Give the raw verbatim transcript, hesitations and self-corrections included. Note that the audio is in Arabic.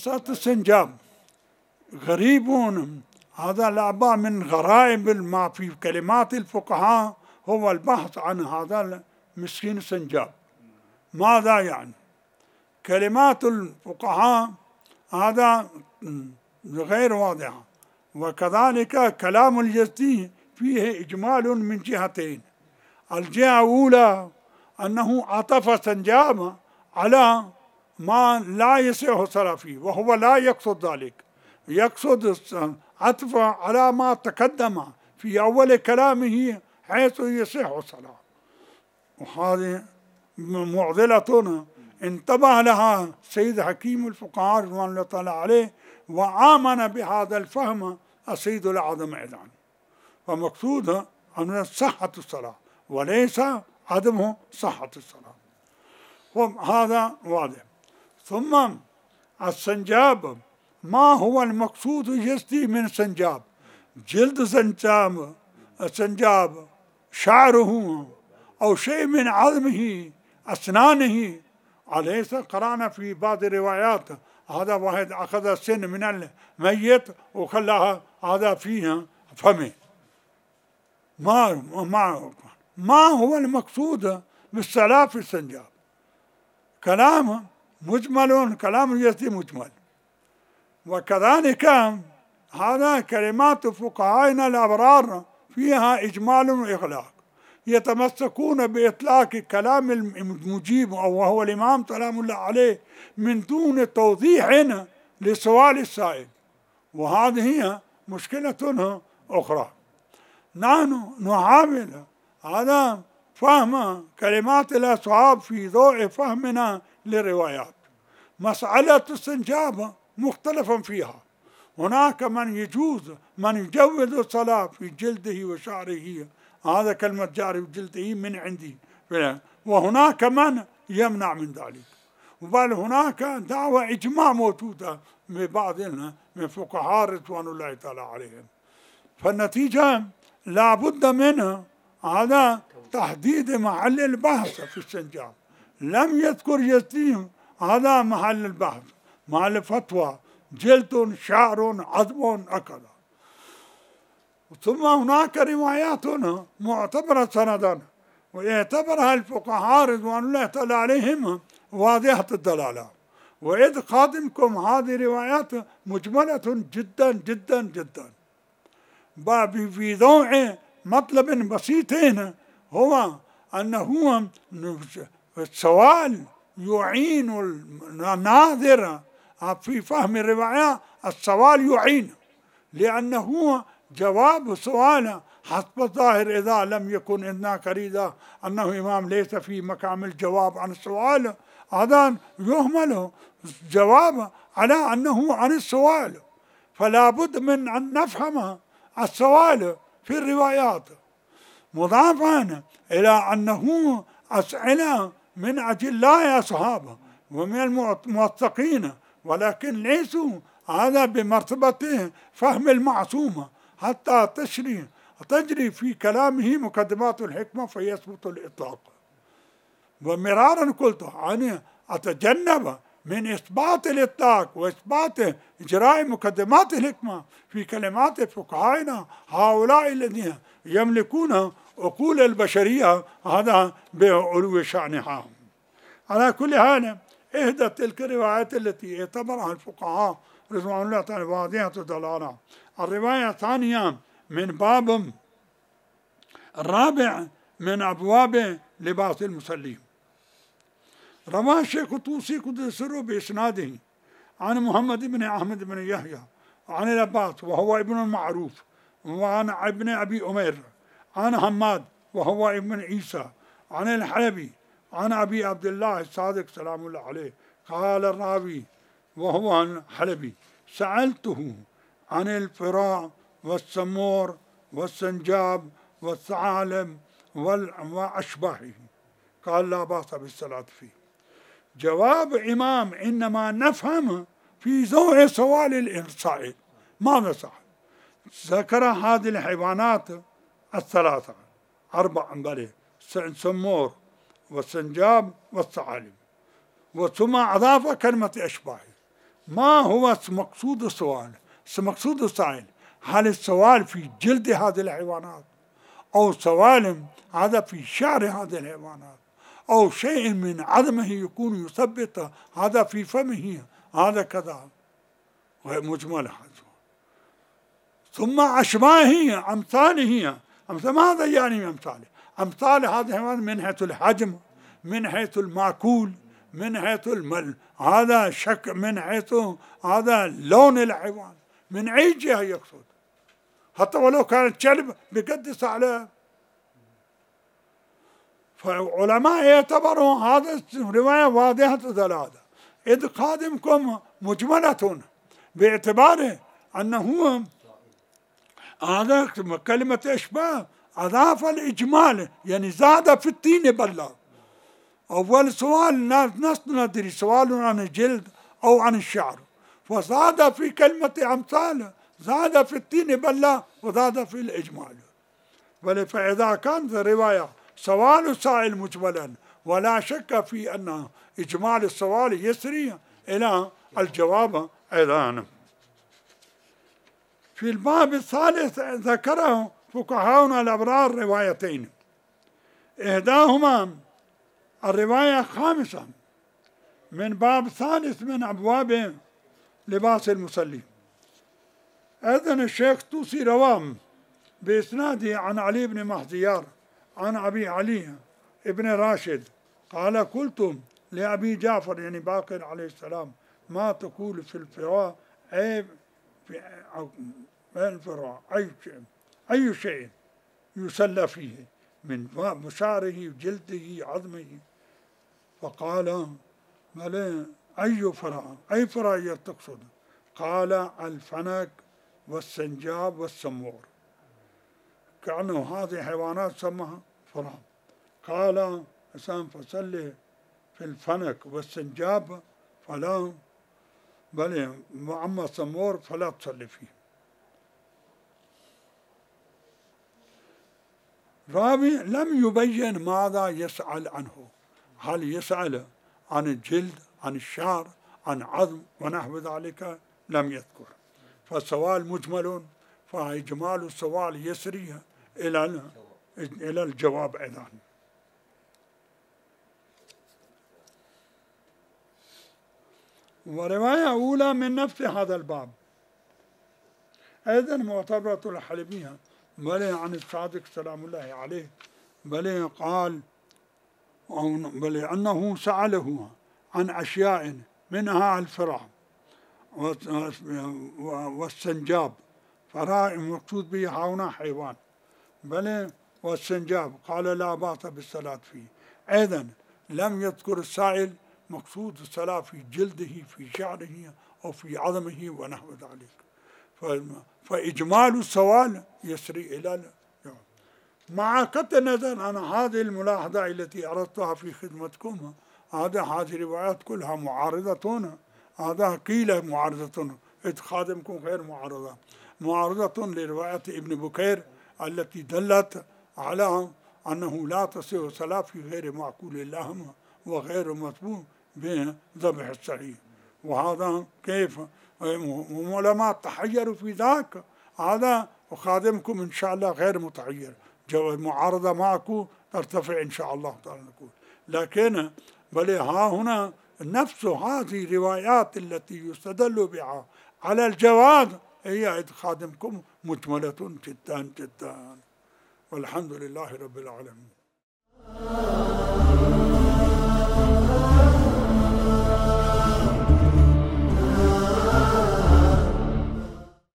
مسألة السنجاب غريب. هذا الأعباء من غرائب ما في كلمات الفقهاء هو البحث عن هذا المسكين السنجاب. ماذا يعني؟ كلمات الفقهاء هذا غير واضحة، وكذلك كلام اليزدي فيه إجمال من جهتين. الجهة الأولى أنه عطف سنجاب على ما لا يصح الصلاة فيه، وهو لا يقصد ذلك، يقصد عطف على ما تقدم في أول كلامه حيث يصح الصلاة. وهذه معضلة انتبه لها سيد حكيم الفقهاء رضوان الله تعالى عليه، وآمن بهذا الفهم السيد الأعظم أيضا. فمقصود أن صحة الصلاة وليس عدم صحة الصلاة، وهذا واضح. ثم السنجاب، ما هو المقصود يجزي من سنجاب؟ جلد سنجاب السنجاب شعره أو شيء من عظمه أسنانه. أليس قرأنا في بعض الروايات هذا واحد أخذ سن من الميت وخلاها هذا فيها فمه. ما ما ما هو المقصود بالصلاة في السنجاب؟ كلام مجمل، كلام اليزدي مجمل. وكذلك هذا كلمات فقهائنا الأبرار فيها إجمال وإغلاق، يتمسكون بإطلاق كلام المجيب أو وهو الإمام سلام الله عليه من دون توضيح لسؤال السائل، وهذه هي مشكلة أخرى. نحن نحاول هذا فهم كلمات الأصحاب في ضوء فهمنا للروايات. مسألة السنجاب مختلف فيها، هناك من يجوز من يجوز الصلاة في جلده وشعره، هذا كلمة جاري جلده من عندي، وهناك من يمنع من ذلك. بل هناك دعوة إجماع موجودة من بعضنا من فقهاء رضوان الله تعالى عليهم. فالنتيجة لا بد منه هذا تحديد محل البحث في السنجاب. لم يذكر يزدي هذا محل البحث، محل الفتوى جلد شعر عظم أكذا. ثم هناك روايات معتبرة سندا ويعتبرها الفقهاء رضوان الله تعالى عليهم واضحة الدلالة، وإذ قادمكم هذه روايات مجملة جدا جدا جدا. باب في ضوء مطلب بسيط هو أنه السؤال يعين الناظر في فهم الرواية، السؤال يعين، لأنه جواب سؤال حسب الظاهر إذا لم يكن هناك ريدة أنه إمام ليس في مقام الجواب عن السؤال، هذا يهمل جواب على أنه عن السؤال. فلا بد من أن نفهم السؤال في الروايات، مضافا إلى أنه أسئلة من أجلاء أصحابه ومن الموثقين، ولكن ليسوا هذا بمرتبة فهم المعصومة حتى تشري تجري في كلامه مقدمات الحكمة فيثبت الإطلاق. ومرارا قلت أنا أتجنب من إثبات الإطلاق وإثبات إجراء مقدمات الحكمة في كلمات فقهائنا هؤلاء الذين يملكون عقول البشرية هذا بعلو شأنها. على كل حال إحدى تلك الروايات التي اعتبرها الفقهاء رضوان الله تعالى واضحة الدلالة. الرواية الثانية من باب الرابع من أبواب لباس المصلين، رواه الشيخ الطوسي قدس سره بإسناده عن محمد بن أحمد بن يحيى عن العباس وهو ابن المعروف، وعن ابن أبي أمير عن حماد وهو ابن عيسى عن الحلبي عن أبي عبد الله الصادق سلام الله عليه قال الراوي وهو الحلبي: سألته عن الفراء والسمور والسنجاب والثعالب وأشباهه قال لا بأس بالصلاة فيه. جواب إمام إنما نفهم في ضوء سؤال الإرسائل ماذا صح. ذكر هذه الحيوانات الثلاثة أربع بله السمور والسنجاب والثعالب، وثم أضاف كلمة أشباه. ما هو مقصود السؤال؟ مقصود السائل هل السؤال في جلد هذه الحيوانات، أو سوال هذا في شعر هذه الحيوانات، أو شيء من عظمه يكون يثبت هذا في فمه، هذا كذا مجمل هذا. ثم أشباهه أمثاله، أمثال ماذا يعني أمثاله؟ أمثال هذه الحيوانات من حيث الحجم، من حيث المأكول، من حيث المل هذا شك، من حيث هذا لون الحيوان، من أي جهة يقصد، حتى ولو كانت كلب بقدس عليه. فالعلماء يعتبروا هذا الرواية واضحة الدلالة، إذ قادمكم مجملة باعتباره أنه هذا كلمة إشباه أضاف الإجمال، يعني زاد في التين بلا. أول سؤال ناس ندري سؤال عن الجلد أو عن الشعر، فزاد في كلمة أمثال، زاد في التين بلا وزاد في الإجمال. فإذا كانت الرواية سؤال السائل مجملا ولا شك في أن إجمال السؤال يسري إلى الجواب أيضا. في الباب الثالث ذكره فقهاؤنا الأبرار روايتين، إحداهما الرواية الخامسة من باب ثالث من أبواب لباس المصلي. أذن الشيخ طوسي رواه بإسناده عن علي بن مهديار عن أبي علي ابن راشد قال قلت لأبي جعفر يعني باقر عليه السلام ما تقول في الفراء، أي في الفراء أي شيء أي شيء يسلى فيه من مشاعره جلده عظمه. فقال بلى أي فراء، أي فراء تقصد؟ قال الفنك والسنجاب والسمور، كأنه هذه حيوانات سمها فراء. قال إنسان فصلي في الفنك والسنجاب فلا، بل أما السمور فلا تصلي فيه. راوي لم يبين ماذا يسأل عنه، هل يسأل عن الجلد، عن الشعر، عن عظم ونحو ذلك، لم يذكر. فالسؤال مجمل، فإجمال السؤال يسري إلى إلى الجواب أيضا. ورواية أولى من نفس هذا الباب أيضا معتبرة الحلبية، بل عن الصادق سلام الله عليه، بل قال بل أنه سأله عن أشياء منها الفراء والسنجاب. فراء المقصود به هنا حيوان، بل والسنجاب قال لا بأس بالصلاة فيه. أيضا لم يذكر السائل مقصود الصلاة في جلده، في شعره أو في عظمه ونحو ذلك. فإجمال السؤال يسري إلى مع قطع النظر عن هذه الملاحظة التي أردتها في خدمتكم. هذا هذه الروايات كلها معارضة، هذا قيل معارضة، إذ خادمكم غير معارضة، معارضة لرواية ابن بكير التي دلت على أنه لا تصح صلاة في غير معقول اللحم وغير مذبوح بذبح الصحيح. وهذا كيف العلماء تحيروا في ذاك، هذا وخادمكم إن شاء الله غير متحير، المعارضة معكم ترتفع إن شاء الله تعالى نقول. لكن بل ها هنا نفس هذه الروايات التي يستدل بها على الجواز هي إذ خادمكم مجملة جدا جدا، والحمد لله رب العالمين.